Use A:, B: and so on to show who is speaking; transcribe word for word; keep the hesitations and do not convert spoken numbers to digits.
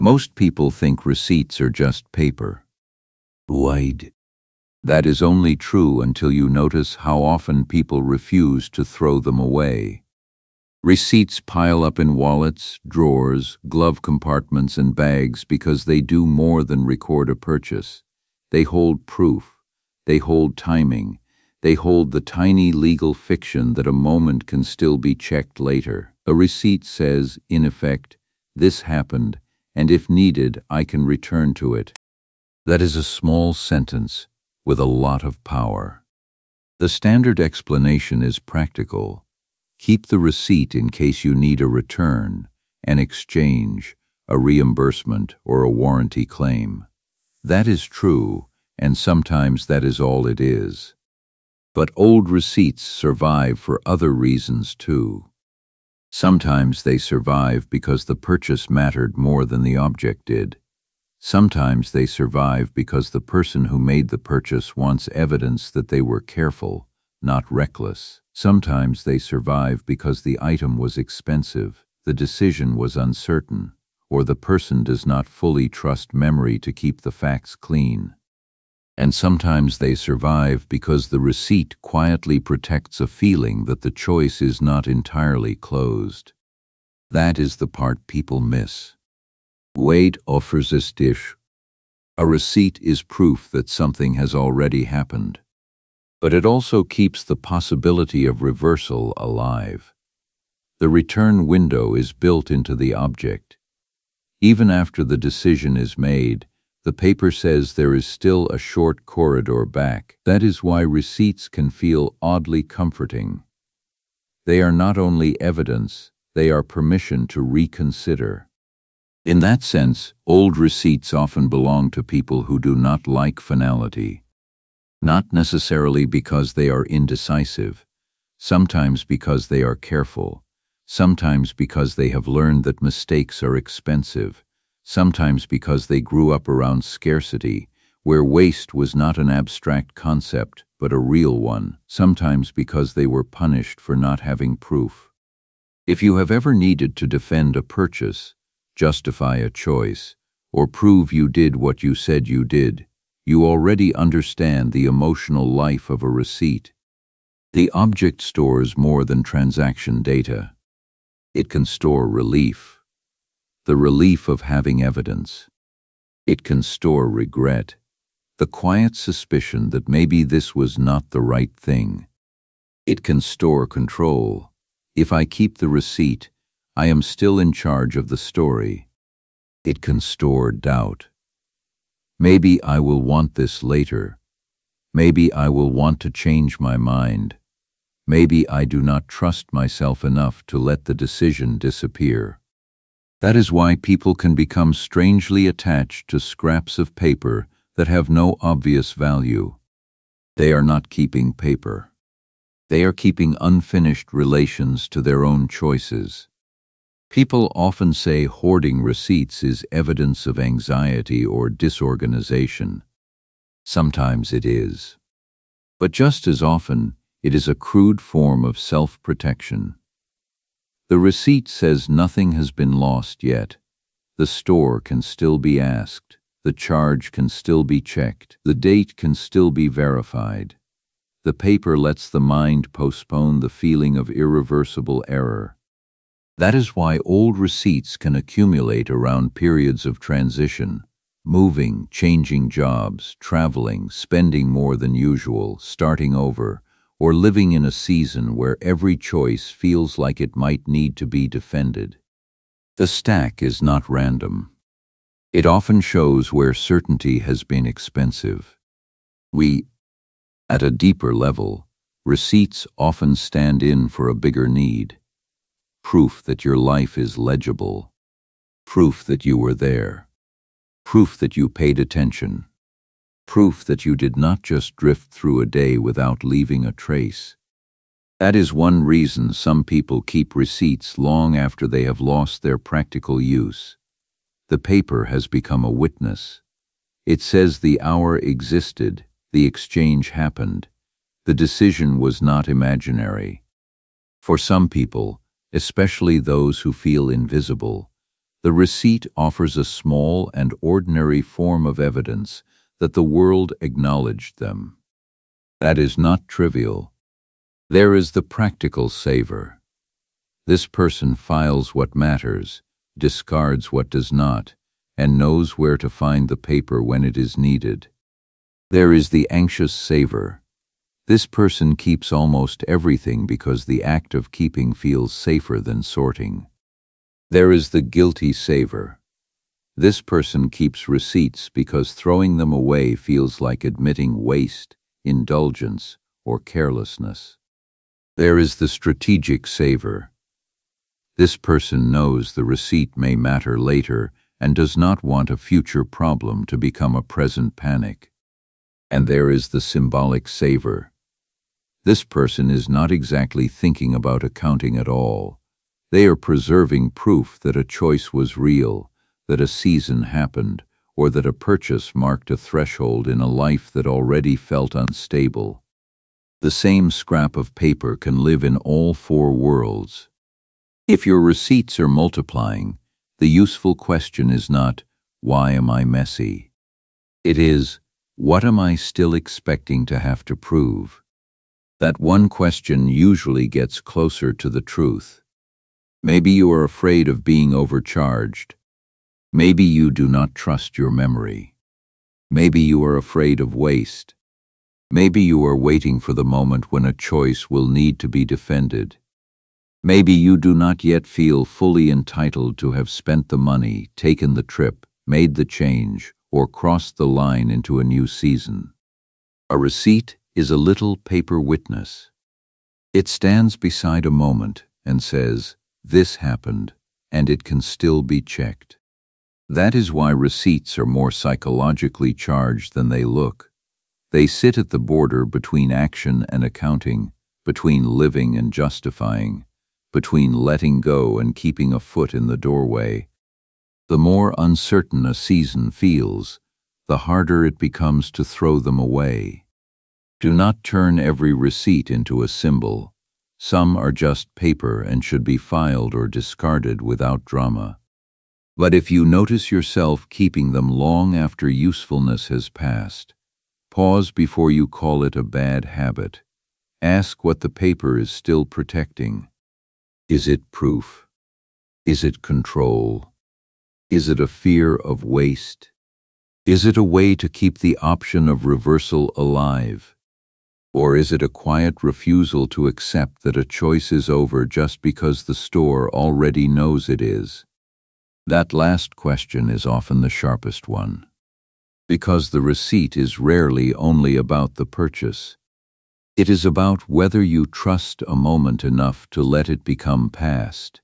A: Most people think receipts are just paper. Wide. That is only true until you notice how often people refuse to throw them away. Receipts pile up in wallets, drawers, glove compartments, and bags because they do more than record a purchase. They hold proof. They hold timing. They hold the tiny legal fiction that a moment can still be checked later. A receipt says, in effect, "This happened, and if needed, I can return to it." That is a small sentence with a lot of power. The standard explanation is practical. Keep the receipt in case you need a return, an exchange, a reimbursement, or a warranty claim. That is true, and sometimes that is all it is. But old receipts survive for other reasons too. Sometimes they survive because the purchase mattered more than the object did. Sometimes they survive because the person who made the purchase wants evidence that they were careful, not reckless. Sometimes they survive because the item was expensive, the decision was uncertain, or the person does not fully trust memory to keep the facts clean. And sometimes they survive because the receipt quietly protects a feeling that the choice is not entirely closed. That is the part people miss. Wait offers this dish. A receipt is proof that something has already happened. But it also keeps the possibility of reversal alive. The return window is built into the object. Even after the decision is made, the paper says there is still a short corridor back. That is why receipts can feel oddly comforting. They are not only evidence, they are permission to reconsider. In that sense, old receipts often belong to people who do not like finality. Not necessarily because they are indecisive, sometimes because they are careful, sometimes because they have learned that mistakes are expensive, sometimes because they grew up around scarcity, where waste was not an abstract concept but a real one, sometimes because they were punished for not having proof. If you have ever needed to defend a purchase, justify a choice, or prove you did what you said you did, you already understand the emotional life of a receipt. The object stores more than transaction data. It can store relief, the relief of having evidence. It can store regret, the quiet suspicion that maybe this was not the right thing. It can store control. If I keep the receipt, I am still in charge of the story. It can store doubt. Maybe I will want this later. Maybe I will want to change my mind. Maybe I do not trust myself enough to let the decision disappear. That is why people can become strangely attached to scraps of paper that have no obvious value. They are not keeping paper. They are keeping unfinished relations to their own choices. People often say hoarding receipts is evidence of anxiety or disorganization. Sometimes it is. But just as often, it is a crude form of self-protection. The receipt says nothing has been lost yet. The store can still be asked. The charge can still be checked. The date can still be verified. The paper lets the mind postpone the feeling of irreversible error. That is why old receipts can accumulate around periods of transition, moving, changing jobs, traveling, spending more than usual, starting over, or living in a season where every choice feels like it might need to be defended. The stack is not random. It often shows where certainty has been expensive. We, at a deeper level, receipts often stand in for a bigger need. Proof that your life is legible. Proof that you were there. Proof that you paid attention. Proof that you did not just drift through a day without leaving a trace. That is one reason some people keep receipts long after they have lost their practical use. The paper has become a witness. It says the hour existed, the exchange happened, the decision was not imaginary. For some people, especially those who feel invisible, The receipt offers a small and ordinary form of evidence that the world acknowledged them. That is not trivial. There is the practical savor. This person files what matters, discards what does not, and knows where to find the paper when it is needed. There is the anxious saver. This person keeps almost everything because the act of keeping feels safer than sorting. There is the guilty saver. This person keeps receipts because throwing them away feels like admitting waste, indulgence, or carelessness. There is the strategic saver. This person knows the receipt may matter later and does not want a future problem to become a present panic. And there is the symbolic saver. This person is not exactly thinking about accounting at all. They are preserving proof that a choice was real, that a season happened, or that a purchase marked a threshold in a life that already felt unstable. The same scrap of paper can live in all four worlds. If your receipts are multiplying, the useful question is not, "Why am I messy?" It is, "What am I still expecting to have to prove?" That one question usually gets closer to the truth. Maybe you are afraid of being overcharged. Maybe you do not trust your memory. Maybe you are afraid of waste. Maybe you are waiting for the moment when a choice will need to be defended. Maybe you do not yet feel fully entitled to have spent the money, taken the trip, made the change, or crossed the line into a new season. A receipt is a little paper witness. It stands beside a moment and says, "This happened, and it can still be checked." That is why receipts are more psychologically charged than they look. They sit at the border between action and accounting, between living and justifying, between letting go and keeping a foot in the doorway. The more uncertain a season feels, the harder it becomes to throw them away. Do not turn every receipt into a symbol. Some are just paper and should be filed or discarded without drama. But if you notice yourself keeping them long after usefulness has passed, pause before you call it a bad habit. Ask what the paper is still protecting. Is it proof? Is it control? Is it a fear of waste? Is it a way to keep the option of reversal alive? Or is it a quiet refusal to accept that a choice is over just because the store already knows it is? That last question is often the sharpest one, because the receipt is rarely only about the purchase. It is about whether you trust a moment enough to let it become past.